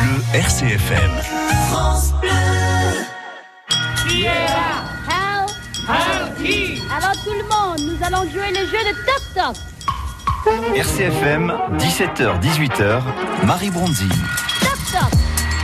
Bleu RCFM. France Bleu. Qui est là? Qui? Alors tout le monde, nous allons jouer le jeu de toc toc. RCFM, 17h-18h, Marie Bronzine. Toc toc.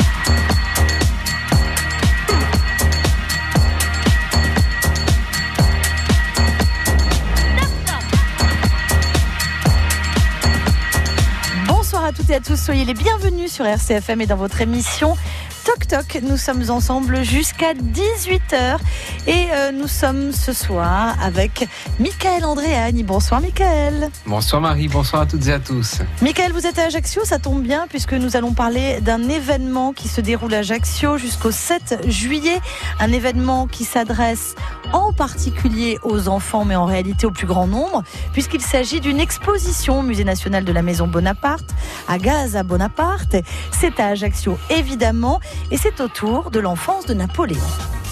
Bonsoir à toutes et à tous, soyez les bienvenus sur RCFM et dans votre émission Toc Toc. Nous sommes ensemble jusqu'à 18h et nous sommes ce soir avec Michael Andréani. Bonsoir Michael. Bonsoir Marie, bonsoir à toutes et à tous. Michael, vous êtes à Ajaccio, ça tombe bien puisque nous allons parler d'un événement qui se déroule à Ajaccio jusqu'au 7 juillet. Un événement qui s'adresse en particulier aux enfants mais en réalité au plus grand nombre puisqu'il s'agit d'une exposition au Musée National de la Maison Bonaparte à Gaza Bonaparte. C'est à Ajaccio évidemment et c'est autour de l'enfance de Napoléon.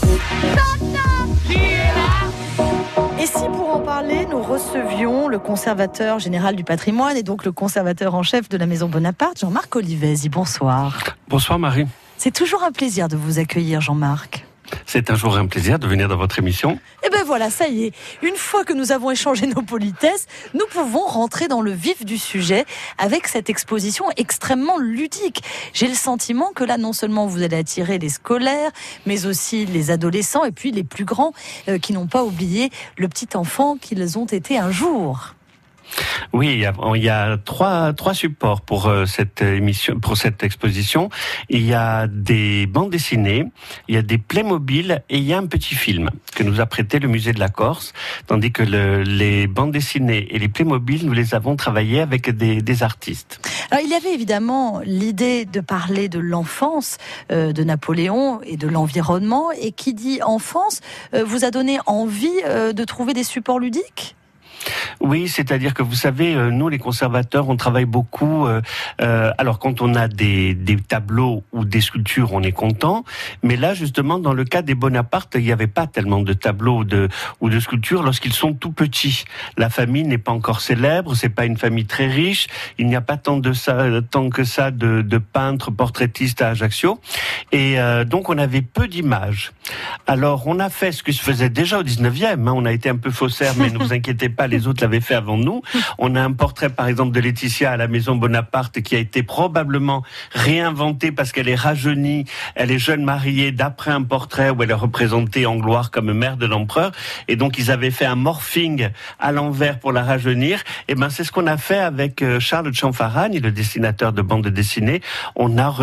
Qui est là? Et si pour en parler, nous recevions le conservateur général du patrimoine et donc le conservateur en chef de la Maison Bonaparte, Jean-Marc Olivesi. Bonsoir. Bonsoir Marie. C'est toujours un plaisir de vous accueillir, Jean-Marc. C'est toujours un plaisir de venir dans votre émission. Et ben voilà, ça y est. Une fois que nous avons échangé nos politesses, nous pouvons rentrer dans le vif du sujet avec cette exposition extrêmement ludique. J'ai le sentiment que là, non seulement vous allez attirer les scolaires, mais aussi les adolescents et puis les plus grands qui n'ont pas oublié le petit enfant qu'ils ont été un jour. Oui, il y a trois supports pour cette émission, pour cette exposition. Il y a des bandes dessinées, il y a des Playmobil et il y a un petit film que nous a prêté le musée de la Corse, tandis que les bandes dessinées et les Playmobil, nous les avons travaillés avec des artistes. Alors, il y avait évidemment l'idée de parler de l'enfance de Napoléon et de l'environnement, et qui dit enfance vous a donné envie de trouver des supports ludiques ? Oui, c'est-à-dire que vous savez, nous les conservateurs, on travaille beaucoup. Alors quand on a des tableaux ou des sculptures, on est content. Mais là, justement, dans le cas des Bonaparte, il n'y avait pas tellement de tableaux ou de sculptures lorsqu'ils sont tout petits. La famille n'est pas encore célèbre, c'est pas une famille très riche. Il n'y a pas tant que ça de peintres portraitistes à Ajaccio. Et donc on avait peu d'images. Alors on a fait ce que se faisait déjà au 19e. On a été un peu faussaires, mais ne vous inquiétez pas, les autres l'avaient fait avant nous. On a un portrait, par exemple, de Laetitia à la Maison Bonaparte qui a été probablement réinventé parce qu'elle est rajeunie, elle est jeune mariée d'après un portrait où elle est représentée en gloire comme mère de l'empereur. Et donc, ils avaient fait un morphing à l'envers pour la rajeunir. Et ben, c'est ce qu'on a fait avec Charles Cianfaragne, le dessinateur de bande dessinée. On a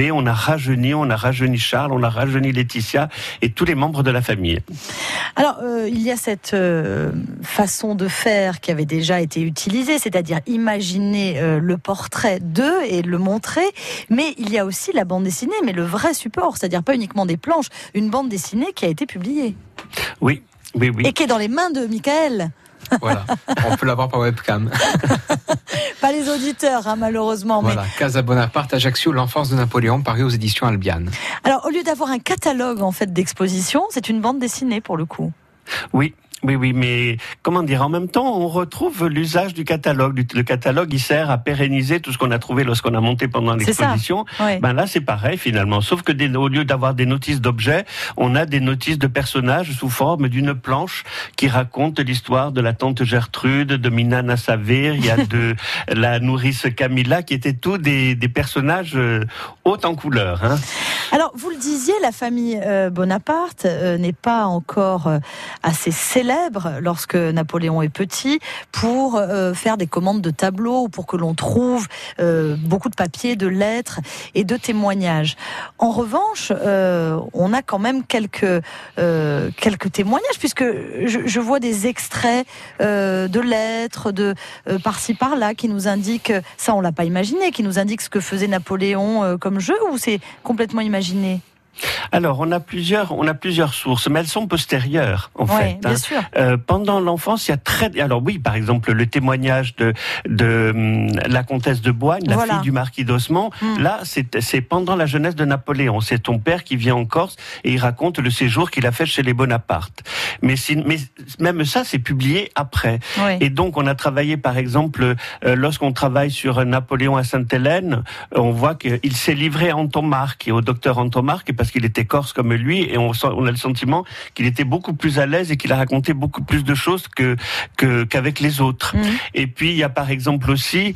rajeuni Charles, on a rajeuni Laetitia et tous les membres de la famille. Alors, il y a cette façon de faire qui avait déjà été utilisée, c'est-à-dire imaginer le portrait d'eux et le montrer, mais il y a aussi la bande dessinée, mais le vrai support, c'est-à-dire pas uniquement des planches, une bande dessinée qui a été publiée. Oui. Et qui est dans les mains de Michael. Voilà, on peut l'avoir par webcam. Pas les auditeurs, hein, malheureusement. Voilà, mais... Casa Bonaparte, Ajaccio, l'enfance de Napoléon, paru aux éditions Albiane. Alors, au lieu d'avoir un catalogue en fait d'exposition, c'est une bande dessinée pour le coup. Oui, mais comment dire, en même temps, on retrouve l'usage du catalogue. Le catalogue, il sert à pérenniser tout ce qu'on a trouvé lorsqu'on a monté pendant l'exposition. Ouais. Ben là, c'est pareil finalement, sauf que au lieu d'avoir des notices d'objets, on a des notices de personnages sous forme d'une planche qui raconte l'histoire de la tante Gertrude, de Minana Savir, il y a de la nourrice Camilla, qui étaient tous des personnages hauts en couleur. Hein. Alors, vous le disiez, la famille Bonaparte n'est pas encore assez célèbre lorsque Napoléon est petit pour faire des commandes de tableaux ou pour que l'on trouve beaucoup de papiers, de lettres et de témoignages. En revanche, on a quand même quelques témoignages puisque je vois des extraits de lettres par-ci par-là qui nous indiquent, ça on l'a pas imaginé, qui nous indiquent ce que faisait Napoléon comme jeu, ou c'est complètement imaginé ? Alors, on a plusieurs sources, mais elles sont postérieures, en fait. Bien sûr. Pendant l'enfance, il y a alors oui, par exemple, le témoignage de la comtesse de Boigne, la fille du marquis d'Osmond. Là, c'est pendant la jeunesse de Napoléon. C'est ton père qui vient en Corse et il raconte le séjour qu'il a fait chez les Bonaparte. Mais même ça, c'est publié après. Oui. Et donc, on a travaillé, par exemple, lorsqu'on travaille sur Napoléon à Sainte-Hélène, on voit qu'il s'est livré à Anton-Marc et au docteur Anton-Marc parce qu'il était corse comme lui, et on a le sentiment qu'il était beaucoup plus à l'aise et qu'il a raconté beaucoup plus de choses qu'avec les autres. Et puis il y a par exemple aussi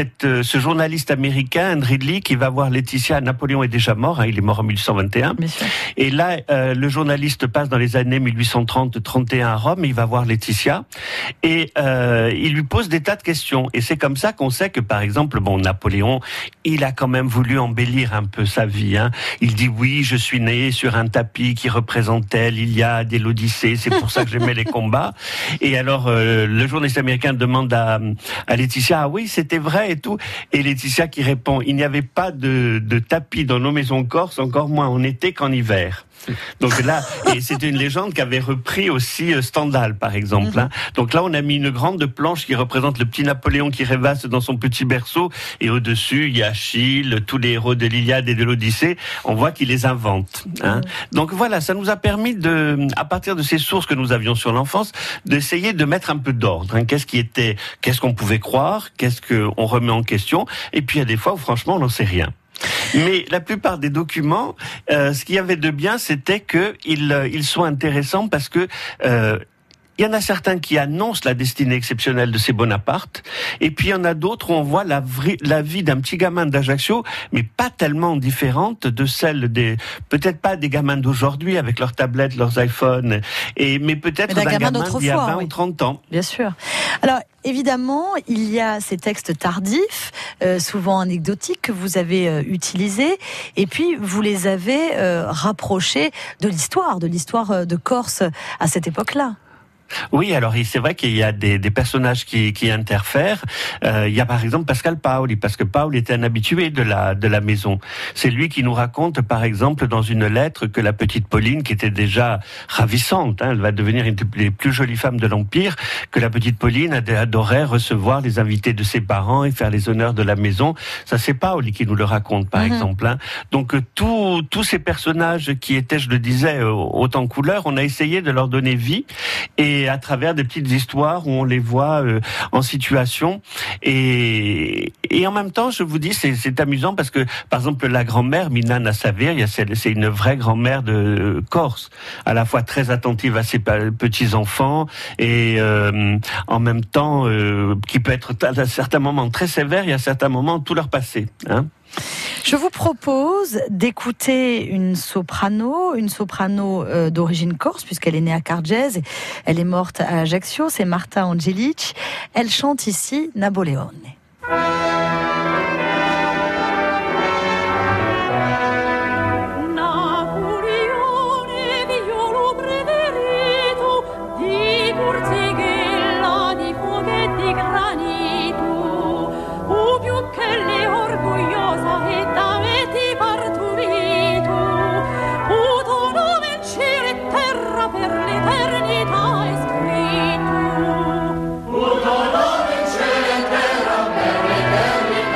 ce journaliste américain Henry Lee qui va voir Laetitia. Napoléon est déjà mort, il est mort en 1821. Et là, le journaliste passe dans les années 1830-31 à Rome, et il va voir Laetitia et il lui pose des tas de questions. Et c'est comme ça qu'on sait que par exemple, Napoléon, il a quand même voulu embellir un peu sa vie. Il dit oui, je suis né sur un tapis qui représentait l'Iliade et l'Odyssée, c'est pour ça que j'aimais les combats. Et alors, le journaliste américain demande à Laetitia, ah oui, c'était vrai et tout. Et Laetitia qui répond, il n'y avait pas de tapis dans nos maisons corses, encore moins en été qu'en hiver. Donc là, et c'était une légende qu'avait repris aussi Stendhal, par exemple. Donc là, on a mis une grande planche qui représente le petit Napoléon qui rêvasse dans son petit berceau, et au-dessus, il y a Achille, tous les héros de l'Iliade et de l'Odyssée. On voit qu'il les invente. Donc voilà, ça nous a permis à partir de ces sources que nous avions sur l'enfance, d'essayer de mettre un peu d'ordre. Qu'est-ce qu'on pouvait croire, qu'est-ce qu'on remet en question, et puis il y a des fois où franchement, on n'en sait rien. Mais la plupart des documents, ce qu'il y avait de bien, c'était qu'ils sont intéressants parce que il y en a certains qui annoncent la destinée exceptionnelle de ces Bonaparte, et puis il y en a d'autres où on voit la vie d'un petit gamin d'Ajaccio, mais pas tellement différente de celle peut-être pas des gamins d'aujourd'hui avec leurs tablettes, leurs iPhones, mais peut-être d'un gamin d'il y a 20 ou 30 ans. Bien sûr. Alors, évidemment, il y a ces textes tardifs, souvent anecdotiques, que vous avez utilisés, et puis vous les avez rapprochés de l'histoire de Corse à cette époque-là. Oui, alors c'est vrai qu'il y a des personnages qui interfèrent. Il y a par exemple Pascal Paoli, parce que Paoli était un habitué de la maison. C'est lui qui nous raconte par exemple dans une lettre que la petite Pauline, qui était déjà ravissante, elle va devenir une des plus jolies femmes de l'Empire, que la petite Pauline adorait recevoir les invités de ses parents et faire les honneurs de la maison. Ça, c'est Paoli qui nous le raconte par exemple. Donc tous ces personnages qui étaient, je le disais, haut en couleur, on a essayé de leur donner vie, et à travers des petites histoires où on les voit en situation. Et en même temps, je vous dis, c'est amusant parce que, par exemple, la grand-mère, Minana Savir, c'est une vraie grand-mère de Corse, à la fois très attentive à ses petits-enfants et en même temps qui peut être à certains moments très sévère et à certains moments tout leur passé. Je vous propose d'écouter une soprano d'origine corse, puisqu'elle est née à Cargèse, elle est morte à Ajaccio, c'est Marta Angelic. Elle chante ici Napoleone. Per l'eternità è scritto.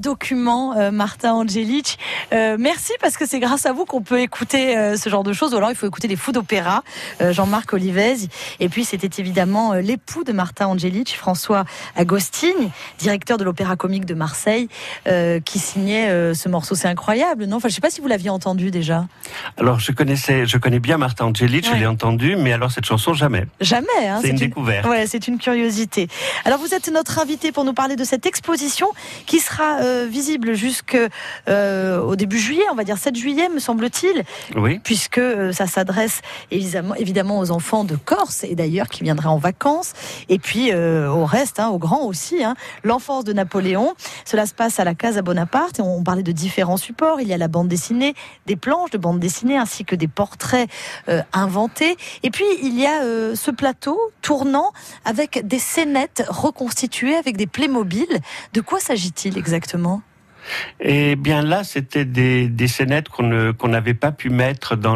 document, Martin Angelic. Merci parce que c'est grâce à vous qu'on peut écouter ce genre de choses. Ou alors il faut écouter les fous d'opéra, Jean-Marc Olivez. Et puis c'était évidemment l'époux de Martin Angelic, François Agostini, directeur de l'Opéra Comique de Marseille, qui signait ce morceau. C'est incroyable, non? Enfin, je ne sais pas si vous l'aviez entendu déjà. Alors je connais bien Martin Angelic, je l'ai entendu, mais alors cette chanson jamais. Jamais, hein, c'est une découverte. Ouais, c'est une curiosité. Alors vous êtes notre invité pour nous parler de cette exposition qui sera visible jusqu'au début juillet, on va dire 7 juillet me semble-t-il, oui. Puisque ça s'adresse évidemment aux enfants de Corse et d'ailleurs qui viendraient en vacances, et puis au reste, aux grands aussi, l'enfance de Napoléon. Cela se passe à la Casa Bonaparte et on parlait de différents supports. Il y a la bande dessinée, des planches de bande dessinée ainsi que des portraits inventés. Et puis il y a ce plateau tournant avec des scénettes reconstituées avec des Playmobil. De quoi s'agit-il exactement ? Eh bien là, c'était des scénettes qu'on n'avait pas pu mettre dans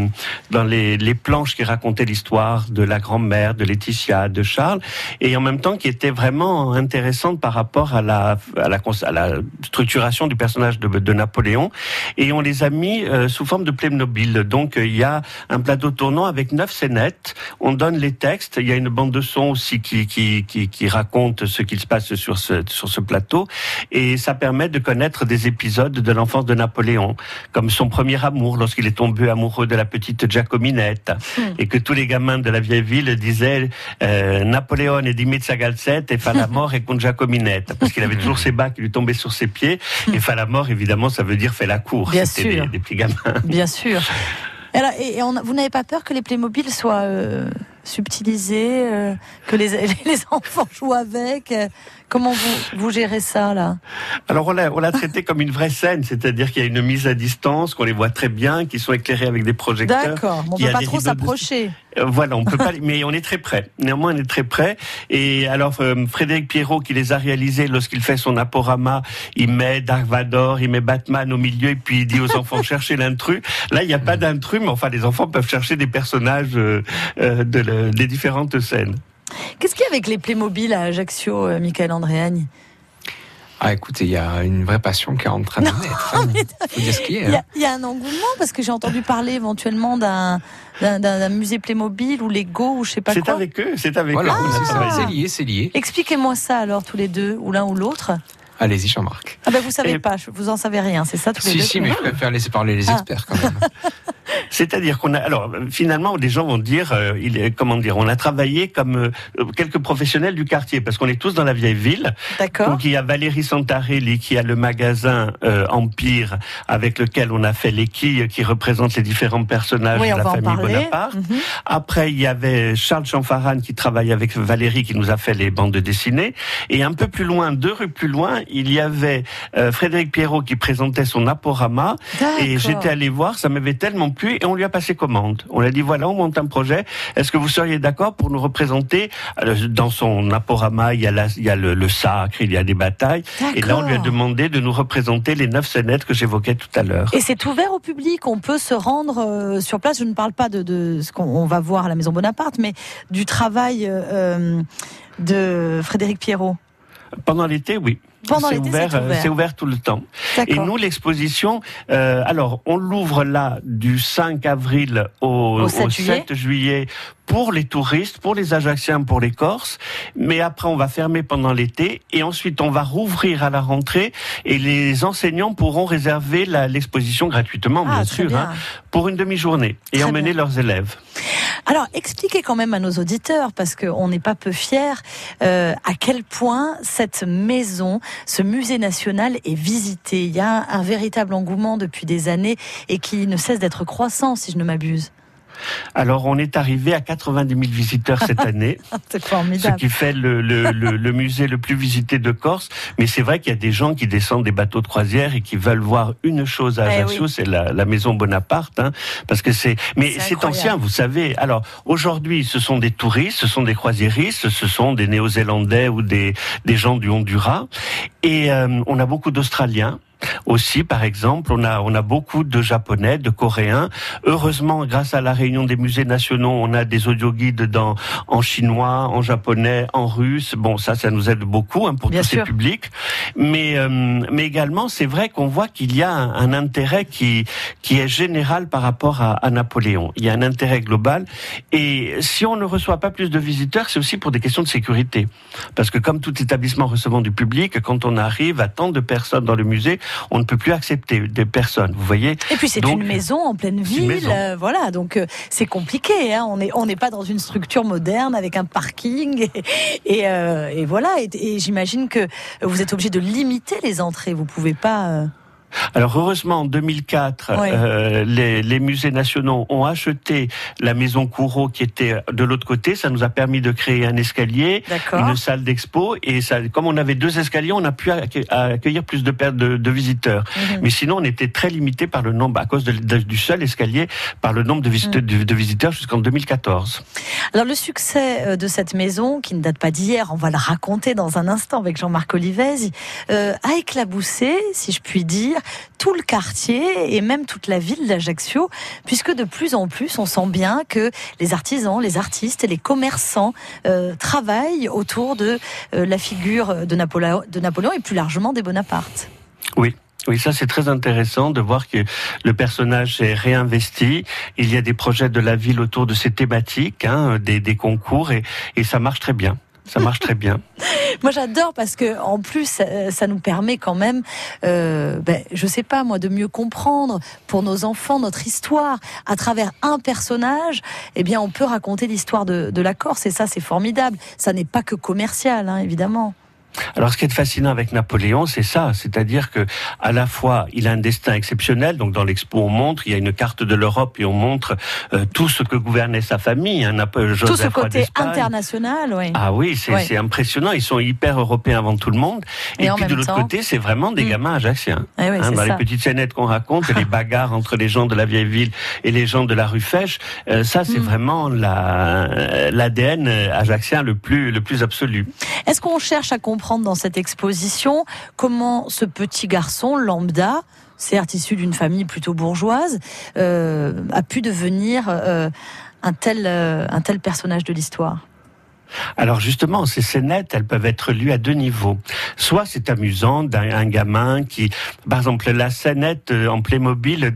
les planches qui racontaient l'histoire de la grand-mère, de Laetitia, de Charles, et en même temps qui étaient vraiment intéressantes par rapport à la structuration du personnage de Napoléon. Et on les a mis sous forme de Playmobil. Donc il y a un plateau tournant avec 9 scénettes. On donne les textes. Il y a une bande de son aussi qui raconte ce qu'il se passe sur ce plateau, et ça permet de connaître des épisodes de l'enfance de Napoléon, comme son premier amour lorsqu'il est tombé amoureux de la petite Giacominette, et que tous les gamins de la vieille ville disaient Napoléon est dimmi sa galsette et fa la mort et con Giacominette, parce qu'il avait toujours ses bas qui lui tombaient sur ses pieds, et fa la mort évidemment ça veut dire fait la cour. Bien C'était sûr. des petits gamins. Bien sûr. Alors, vous n'avez pas peur que les Playmobil soient subtilisés, que les enfants jouent avec Comment vous gérez ça, là? Alors, on l'a traité comme une vraie scène, c'est-à-dire qu'il y a une mise à distance, qu'on les voit très bien, qui sont éclairés avec des projecteurs. D'accord, on ne peut pas trop s'approcher. Voilà, on peut pas, mais on est très près. Néanmoins, on est très près. Et alors, Frédéric Pierrot, qui les a réalisés lorsqu'il fait son aporama, il met Dark Vador, il met Batman au milieu, et puis il dit aux enfants cherchez l'intrus. Là, il n'y a pas d'intrus, mais enfin, les enfants peuvent chercher des personnages des différentes scènes. Qu'est-ce qu'il y a avec les Playmobil à Ajaccio, Michael Andréagne? Ah, écoutez, il y a une vraie passion qui est en train de naître. Faut dire ce qu'il y a. Il y a un engouement, parce que j'ai entendu parler éventuellement d'un musée Playmobil ou Lego ou je sais pas quoi. C'est avec eux, c'est avec voilà, eux. C'est lié. Expliquez-moi ça alors, tous les deux, ou l'un ou l'autre. Allez-y, Jean-Marc. Ah ben vous savez pas, vous en savez rien, c'est ça tous les deux? Si, mais je préfère laisser parler les experts quand même. C'est-à-dire qu'on a, alors finalement, les gens vont dire, on a travaillé comme quelques professionnels du quartier, parce qu'on est tous dans la vieille ville. D'accord. Donc il y a Valérie Santarelli qui a le magasin Empire, avec lequel on a fait les quilles qui représentent les différents personnages de la famille Bonaparte. Mm-hmm. Après, il y avait Charles Chanfaran qui travaille avec Valérie, qui nous a fait les bandes dessinées. Et un peu plus loin, 2 rues plus loin, il y avait Frédéric Pierrot qui présentait son aporama. D'accord. Et j'étais allé voir, ça m'avait tellement plu, et on lui a passé commande. On lui a dit, voilà, on monte un projet, est-ce que vous seriez d'accord pour nous représenter? Dans son aporama, il y a le sacre, il y a des batailles, d'accord. Et là on lui a demandé de nous représenter les 9 scénettes que j'évoquais tout à l'heure. Et c'est ouvert au public, on peut se rendre sur place, je ne parle pas de ce qu'on va voir à la Maison Bonaparte, mais du travail de Frédéric Pierrot. Pendant l'été, oui. Pendant l'été, c'est ouvert tout le temps. D'accord. Et nous, l'exposition, alors, on l'ouvre là du 5 avril au 7 juillet pour les touristes, pour les Ajacciens, pour les Corses. Mais après, on va fermer pendant l'été et ensuite, on va rouvrir à la rentrée et les enseignants pourront réserver l'exposition gratuitement, bien sûr, bien. Pour une demi-journée et très emmener leurs élèves. Alors, expliquez quand même à nos auditeurs, parce qu'on n'est pas peu fiers, à quel point cette maison, ce musée national est visité. Il y a un véritable engouement depuis des années et qui ne cesse d'être croissant, si je ne m'abuse. Alors, on est arrivé à 90 000 visiteurs cette année. C'est formidable. Ce qui fait le musée le plus visité de Corse. Mais c'est vrai qu'il y a des gens qui descendent des bateaux de croisière et qui veulent voir une chose à Ajaccio, oui. C'est la maison Bonaparte, parce que c'est ancien, vous savez. Alors, aujourd'hui, ce sont des touristes, ce sont des croisiéristes, ce sont des Néo-Zélandais ou des gens du Honduras. Et on a beaucoup d'Australiens. Aussi, par exemple, on a beaucoup de Japonais, de Coréens. Heureusement, grâce à la réunion des musées nationaux, on a des audioguides en chinois, en japonais, en russe. Bon, ça nous aide beaucoup pour Bien tous sûr. ces publics. Mais également, c'est vrai qu'on voit qu'il y a un intérêt qui est général par rapport à Napoléon. Il y a un intérêt global. Et si on ne reçoit pas plus de visiteurs, c'est aussi pour des questions de sécurité. Parce que comme tout établissement recevant du public, quand on arrive à tant de personnes dans le musée, on ne peut plus accepter des personnes, vous voyez. Et puis c'est Donc, une maison en pleine c'est une ville, maison. voilà, donc c'est compliqué. Hein. On n'est pas dans une structure moderne avec un parking et voilà. Et j'imagine que vous êtes obligé de limiter les entrées. Vous pouvez pas. Alors heureusement, en 2004, Ouais. les musées nationaux ont acheté la maison Courreau qui était de l'autre côté. Ça nous a permis de créer un escalier, D'accord. une salle d'expo. Et ça, comme on avait 2 escaliers, on a pu accueillir plus de visiteurs. Mhm. Mais sinon, on était très limité par le nombre, à cause du seul escalier, par le nombre de visiteurs jusqu'en 2014. Alors le succès de cette maison, qui ne date pas d'hier, on va le raconter dans un instant avec Jean-Marc Olivèse, a éclaboussé, si je puis dire, tout le quartier et même toute la ville d'Ajaccio, puisque de plus en plus, on sent bien que les artisans, les artistes et les commerçants travaillent autour de la figure de Napoléon et plus largement des Bonaparte. Oui. Oui, ça c'est très intéressant de voir que le personnage est réinvesti. Il y a des projets de la ville autour de ces thématiques, des concours, et ça marche très bien. Ça marche très bien. Moi j'adore parce que en plus ça nous permet quand même, je sais pas moi, de mieux comprendre pour nos enfants notre histoire à travers un personnage. Eh bien on peut raconter l'histoire de la Corse et ça c'est formidable. Ça n'est pas que commercial, évidemment. Alors, ce qui est fascinant avec Napoléon, c'est ça, c'est-à-dire que à la fois, il a un destin exceptionnel. Donc, dans l'expo, on montre, il y a une carte de l'Europe et on montre tout ce que gouvernait sa famille. Joseph, tout ce roi côté d'Espagne. international, oui. Ah oui, c'est impressionnant. Ils sont hyper européens avant tout le monde. Et en puis même de l'autre temps, côté, c'est vraiment des gamins ajaxiens. Eh oui, c'est dans ça. les petites scénettes qu'on raconte, les bagarres entre les gens de la vieille ville et les gens de la rue Fèche, ça c'est vraiment l'ADN ajaxien le plus absolu. Est-ce qu'on cherche à comprendre dans cette exposition comment ce petit garçon lambda, certes issu d'une famille plutôt bourgeoise, a pu devenir un tel personnage de l'histoire? Alors justement, ces scénettes, elles peuvent être lues à 2 niveaux. Soit c'est amusant d'un gamin qui, par exemple, la scénette en Playmobil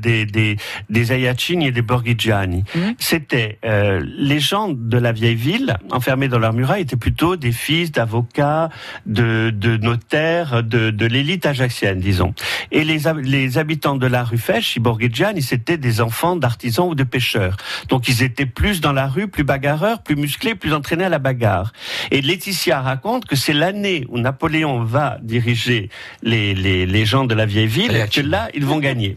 des Aiacini et des Borghigiani. C'était les gens de la vieille ville, enfermés dans leurs murailles, étaient plutôt des fils d'avocats, de notaires, de l'élite ajaxienne, disons. Et les habitants de la rue Fèche, les Borghigiani, c'était des enfants d'artisans ou de pêcheurs. Donc ils étaient plus dans la rue, plus bagarreurs, plus musclés, plus entraînés à la bagarre. Et Laetitia raconte que c'est l'année où Napoléon va diriger les gens de la vieille ville que là, ils vont gagner.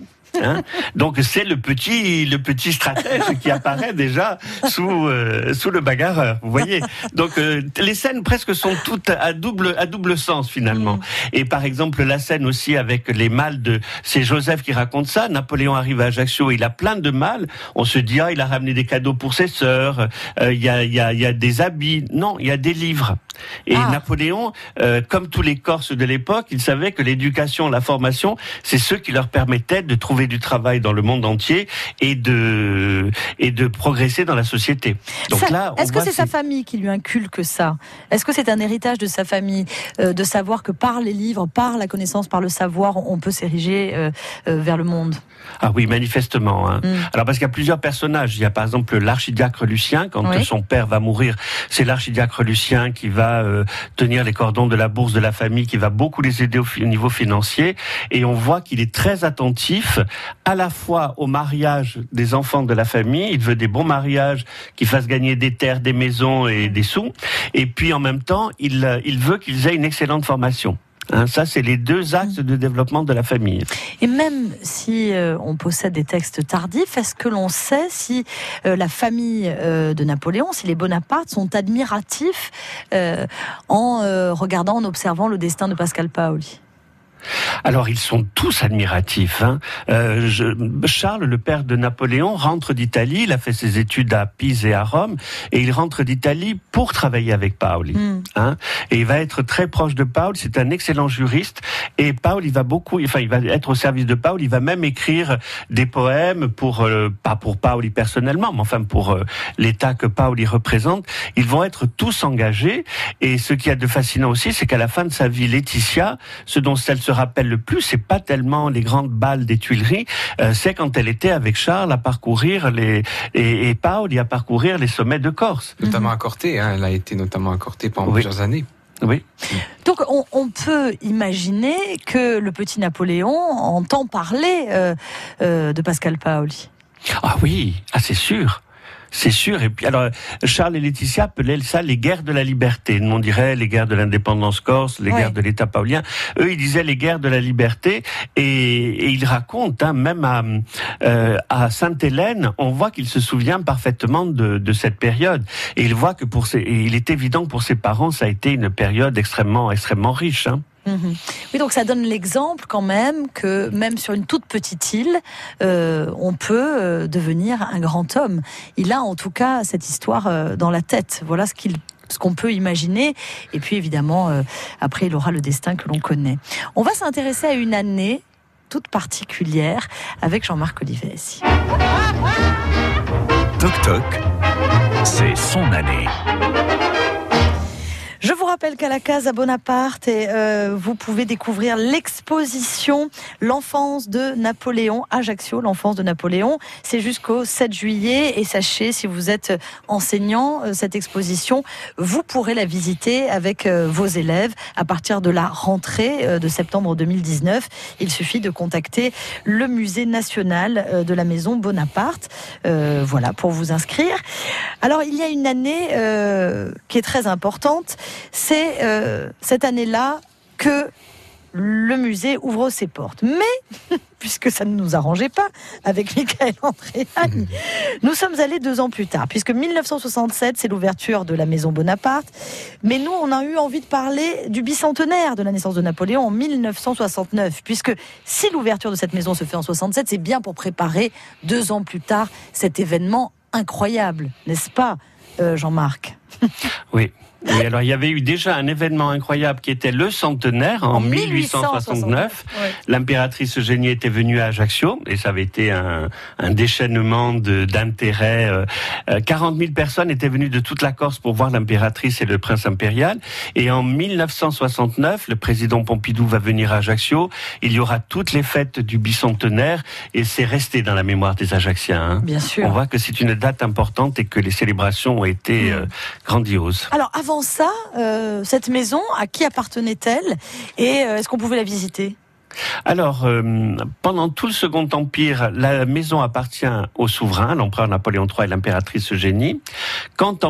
Donc c'est le petit stratège qui apparaît déjà sous le bagarreur, vous voyez. Donc les scènes presque sont toutes à double sens finalement. Et par exemple la scène aussi avec les malles c'est Joseph qui raconte ça. Napoléon arrive à Ajaccio, il a plein de malles. On se dit il a ramené des cadeaux pour ses sœurs. Il y a des habits. Non, il y a des livres. Et Napoléon, comme tous les Corses de l'époque, il savait que l'éducation, la formation, c'est ce qui leur permettait de trouver du travail dans le monde entier et de progresser dans la société. Donc là, est-ce que c'est sa famille qui lui inculque ça? Est-ce que c'est un héritage de sa famille de savoir que par les livres, par la connaissance, par le savoir, on peut s'ériger vers le monde? Ah oui, manifestement. Alors parce qu'il y a plusieurs personnages. Il y a par exemple l'archidiacre Lucien, quand son père va mourir, c'est l'archidiacre Lucien qui va tenir les cordons de la bourse de la famille, qui va beaucoup les aider au niveau financier. Et on voit qu'il est très attentif à la fois au mariage des enfants de la famille. Il veut des bons mariages qui fassent gagner des terres, des maisons et des sous. Et puis en même temps, il veut qu'ils aient une excellente formation. Ça, c'est les 2 axes de développement de la famille. Et même si on possède des textes tardifs, est-ce que l'on sait si la famille de Napoléon, si les Bonaparte sont admiratifs en regardant, en observant le destin de Pascal Paoli? Alors, ils sont tous admiratifs. Charles, le père de Napoléon, rentre d'Italie. Il a fait ses études à Pise et à Rome. Et il rentre d'Italie pour travailler avec Paoli. Et il va être très proche de Paoli. C'est un excellent juriste. Et Paoli, il va être au service de Paoli. Il va même écrire des poèmes pas pour Paoli personnellement, mais enfin pour l'État que Paoli représente. Ils vont être tous engagés. Et ce qu'il y a de fascinant aussi, c'est qu'à la fin de sa vie, Laetitia, ce dont elle se rappelle le plus, c'est pas tellement les grandes balles des Tuileries, c'est quand elle était avec Charles à parcourir et Paoli à parcourir les sommets de Corse. Notamment à Corté, elle a été notamment à Corté pendant plusieurs années. Oui. Donc on peut imaginer que le petit Napoléon entend parler de Pascal Paoli. Ah oui, c'est sûr. C'est sûr. Et puis, alors, Charles et Laetitia appelaient ça les guerres de la liberté. Nous, on dirait les guerres de l'indépendance corse, les guerres de l'État paolien. Eux, ils disaient les guerres de la liberté. Et ils racontent, même à Sainte-Hélène, on voit qu'il se souvient parfaitement de cette période. Et il voit que il est évident que pour ses parents, ça a été une période extrêmement, extrêmement riche. Oui, donc ça donne l'exemple quand même que même sur une toute petite île, on peut devenir un grand homme. Il a en tout cas cette histoire dans la tête. Voilà ce qu'on peut imaginer. Et puis évidemment, après, il aura le destin que l'on connaît. On va s'intéresser à une année toute particulière avec Jean-Marc Olivesi. Toc Toc, c'est son année. Je vous rappelle qu'à la Casa Bonaparte, vous pouvez découvrir l'exposition L'enfance de Napoléon, Ajaccio, l'enfance de Napoléon. C'est jusqu'au 7 juillet. Et sachez, si vous êtes enseignant, cette exposition, vous pourrez la visiter avec vos élèves à partir de la rentrée de septembre 2019. Il suffit de contacter le musée national de la Maison Bonaparte. Voilà, pour vous inscrire. Alors, il y a une année qui est très importante. C'est cette année-là que le musée ouvre ses portes. Mais, puisque ça ne nous arrangeait pas avec Michael Andréani, nous sommes allés 2 ans plus tard, puisque 1967, c'est l'ouverture de la Maison Bonaparte. Mais nous, on a eu envie de parler du bicentenaire de la naissance de Napoléon en 1969, puisque si l'ouverture de cette maison se fait en 67, c'est bien pour préparer 2 ans plus tard cet événement incroyable, n'est-ce pas, Jean-Marc ? Oui. Oui, alors il y avait eu déjà un événement incroyable qui était le centenaire en 1869. Ouais. L'impératrice Eugénie était venue à Ajaccio et ça avait été un déchaînement d'intérêt. 40 000 personnes étaient venues de toute la Corse pour voir l'impératrice et le prince impérial. Et en 1969, le président Pompidou va venir à Ajaccio. Il y aura toutes les fêtes du bicentenaire et c'est resté dans la mémoire des Ajacciens. Bien sûr. On voit que c'est une date importante et que les célébrations ont été grandioses. Alors avant ça, cette maison, à qui appartenait-elle et est-ce qu'on pouvait la visiter ? Alors, pendant tout le Second Empire, la maison appartient au souverain, l'empereur Napoléon III et l'impératrice Eugénie. Quand en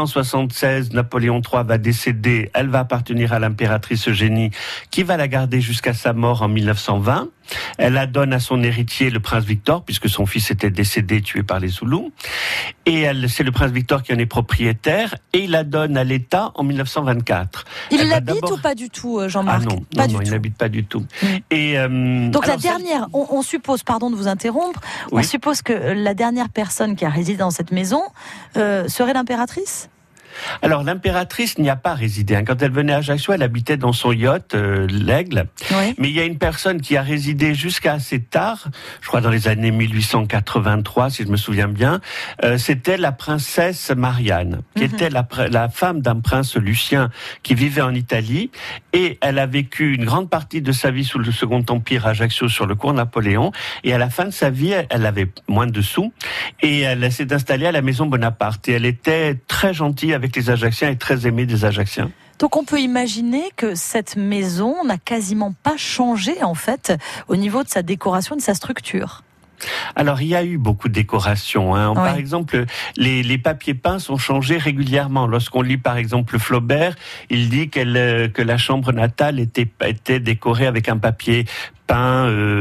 1876, Napoléon III va décéder, elle va appartenir à l'impératrice Eugénie, qui va la garder jusqu'à sa mort en 1920. Elle la donne à son héritier, le prince Victor, puisque son fils était décédé, tué par les Zoulous. Et c'est le prince Victor qui en est propriétaire, et il la donne à l'État en 1924. Il l'habite ou pas du tout, Jean-Marc ? Ah non, il n'habite pas du tout. Et, donc la dernière, on suppose, pardon de vous interrompre, on suppose que la dernière personne qui a résidé dans cette maison serait l'impératrice ? Alors, l'impératrice n'y a pas résidé. Quand elle venait à Ajaccio, elle habitait dans son yacht, l'Aigle. Oui. Mais il y a une personne qui a résidé jusqu'à assez tard, je crois dans les années 1883, si je me souviens bien. C'était la princesse Marianne, qui était la femme d'un prince Lucien qui vivait en Italie. Et elle a vécu une grande partie de sa vie sous le Second Empire à Ajaccio sur le cours Napoléon. Et à la fin de sa vie, elle avait moins de sous. Et elle s'est installée à la Maison Bonaparte. Et elle était très gentille avec les Ajacciens et très aimée des Ajacciens. Donc on peut imaginer que cette maison n'a quasiment pas changé en fait au niveau de sa décoration et de sa structure. Alors, il y a eu beaucoup de décorations. Par exemple, les papiers peints sont changés régulièrement. Lorsqu'on lit, par exemple, Flaubert, il dit que la chambre natale était décorée avec un papier peint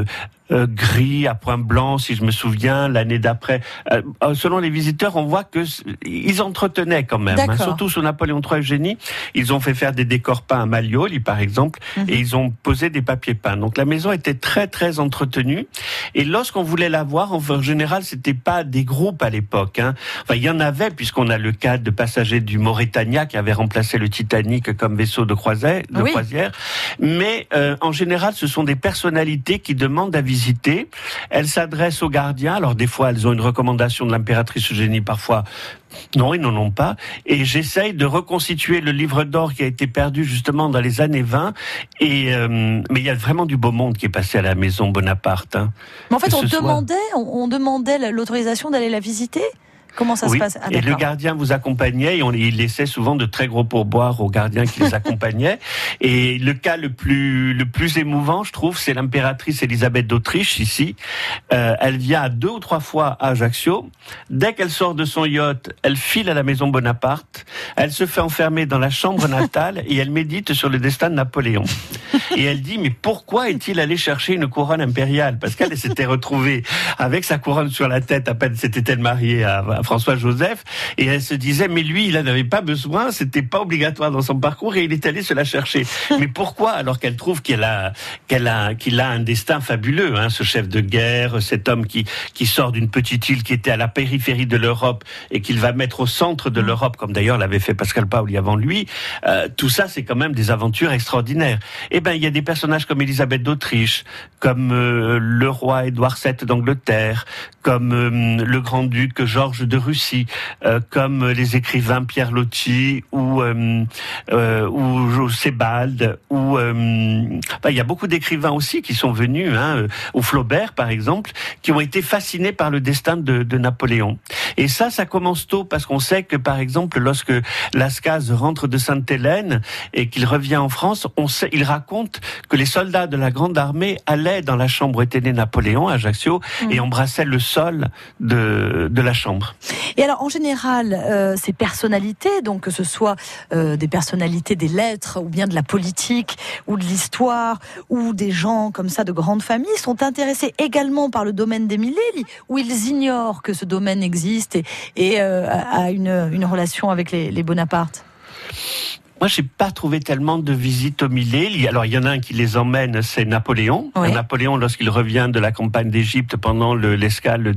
gris à points blancs, si je me souviens, l'année d'après. Selon les visiteurs, on voit que ils entretenaient quand même. Surtout sous Napoléon III Eugénie, ils ont fait faire des décors peints à Maglioli, par exemple, et ils ont posé des papiers peints. Donc la maison était très très entretenue. Et lorsqu'on voulait la voir, en général, c'était pas des groupes à l'époque. Enfin, il y en avait, puisqu'on a le cas de passagers du Mauretania qui avait remplacé le Titanic comme vaisseau de croisière. Mais en général, ce sont des personnalités qui demandent à visiter. Elles s'adressent aux gardiens. Alors des fois, elles ont une recommandation de l'impératrice Eugénie, parfois non, ils n'en ont pas. Et j'essaye de reconstituer le livre d'or qui a été perdu justement dans les années 20. Mais il y a vraiment du beau monde qui est passé à la maison Bonaparte. Mais en fait, on demandait l'autorisation d'aller la visiter ? Comment ça se passe ? Et le gardien vous accompagnait et il laissait souvent de très gros pourboires aux gardiens qui les accompagnaient. Et le cas le plus émouvant, je trouve, c'est l'impératrice Élisabeth d'Autriche, ici. Elle vient 2 ou 3 fois à Ajaccio. Dès qu'elle sort de son yacht, elle file à la maison Bonaparte. Elle se fait enfermer dans la chambre natale et elle médite sur le destin de Napoléon. Et elle dit, mais pourquoi est-il allé chercher une couronne impériale ? Parce qu'elle s'était retrouvée avec sa couronne sur la tête, à peine s'était-elle mariée à François-Joseph, et elle se disait, mais lui, il n'en avait pas besoin, c'était pas obligatoire dans son parcours, et il est allé se la chercher. Mais pourquoi ? Alors qu'elle trouve qu'il a un destin fabuleux, ce chef de guerre, cet homme qui sort d'une petite île qui était à la périphérie de l'Europe, et qu'il va mettre au centre de l'Europe, comme d'ailleurs l'avait fait Pascal Paoli avant lui. Tout ça, c'est quand même des aventures extraordinaires. Eh ben, il y a des personnages comme Élisabeth d'Autriche, comme le roi Édouard VII d'Angleterre, comme le grand-duc Georges de Russie, comme les écrivains Pierre Loti ou Sebald, il y a beaucoup d'écrivains aussi qui sont venus, ou Flaubert par exemple, qui ont été fascinés par le destin de Napoléon. Et ça commence tôt, parce qu'on sait que par exemple lorsque Lascaz rentre de Sainte-Hélène et qu'il revient en France, il raconte que les soldats de la Grande Armée allaient dans la chambre où était né Napoléon à Ajaccio et embrassaient le sol de la chambre. Et alors, en général, ces personnalités, donc que ce soit des personnalités des lettres, ou bien de la politique, ou de l'histoire, ou des gens comme ça de grandes familles, sont intéressés également par le domaine des Millet, où ils ignorent que ce domaine existe et a une relation avec les Bonaparte. Moi, j'ai pas trouvé tellement de visites au Millet. Alors, il y en a un qui les emmène, c'est Napoléon. Oui. Napoléon, lorsqu'il revient de la campagne d'Égypte pendant l'escale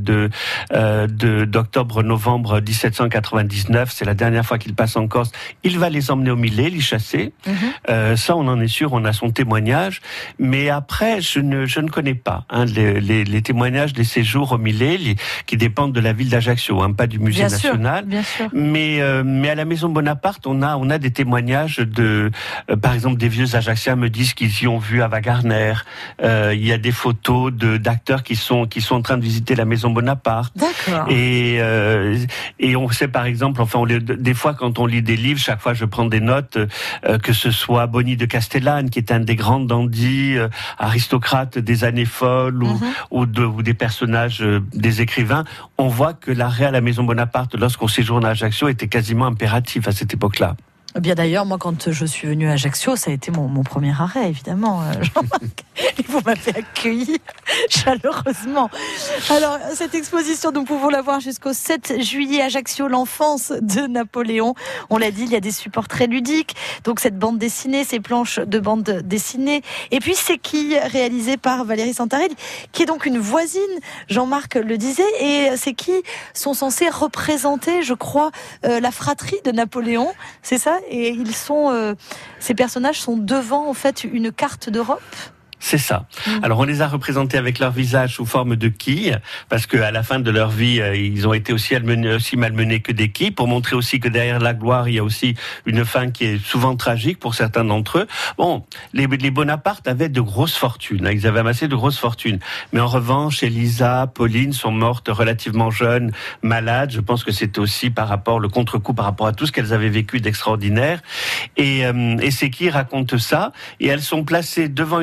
d'octobre-novembre 1799, c'est la dernière fois qu'il passe en Corse, il va les emmener au Millet, les chasser. Ça, on en est sûr, on a son témoignage. Mais après, je ne connais pas les témoignages des séjours au Millet, qui dépendent de la ville d'Ajaccio, pas du musée national. Bien sûr. Mais à la maison Bonaparte, on a des témoignages par exemple, des vieux Ajacciens me disent qu'ils y ont vu Ava Gardner. Il y a des photos d'acteurs qui sont en train de visiter la maison Bonaparte. D'accord. Et on sait par exemple, des fois quand on lit des livres, chaque fois je prends des notes, que ce soit Boni de Castellane, qui est un des grands dandys, aristocrates des années folles, ou des personnages, des écrivains, on voit que l'arrêt à la maison Bonaparte lorsqu'on séjourne à Ajaccio était quasiment impératif à cette époque-là. Bien d'ailleurs, moi quand je suis venue à Ajaccio, ça a été mon premier arrêt, évidemment, Jean-Marc. Et vous m'avez accueilli chaleureusement. Alors, cette exposition, nous pouvons la voir jusqu'au 7 juillet, Ajaccio, l'enfance de Napoléon. On l'a dit, il y a des supports très ludiques. Donc cette bande dessinée, ces planches de bande dessinée. Et puis c'est qui, réalisé par Valérie Santarelli, qui est donc une voisine, Jean-Marc le disait, et c'est qui sont censés représenter, je crois, la fratrie de Napoléon, c'est ça ? Et ces personnages sont devant en fait une carte d'Europe. C'est ça. Alors on les a représentés avec leur visage sous forme de quilles, parce qu'à la fin de leur vie, ils ont été aussi malmenés que des quilles, pour montrer aussi que derrière la gloire, il y a aussi une fin qui est souvent tragique pour certains d'entre eux. Bon, les Bonaparte avaient de grosses fortunes, ils avaient amassé de grosses fortunes. Mais en revanche, Elisa, Pauline sont mortes relativement jeunes, malades. Je pense que c'était aussi le contre-coup par rapport à tout ce qu'elles avaient vécu d'extraordinaire. Et c'est qui raconte ça. Et elles sont placées devant une carte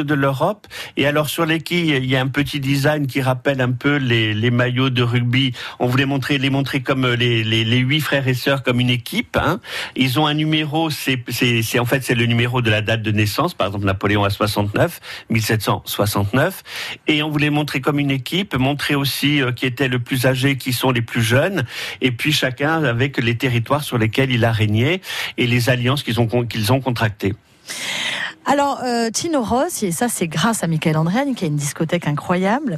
de l'Europe. Et alors sur les quilles, il y a un petit design qui rappelle un peu les maillots de rugby. On voulait les montrer comme les 8 frères et sœurs comme une équipe. Hein. Ils ont un numéro, c'est le numéro de la date de naissance. Par exemple, Napoléon a 1769. Et on voulait montrer comme une équipe, montrer aussi qui étaient le plus âgés, qui sont les plus jeunes. Et puis chacun avec les territoires sur lesquels il a régné et les alliances qu'ils ont contractées. Alors, Tino Rossi, et ça c'est grâce à Michael Andréani, qui a une discothèque incroyable,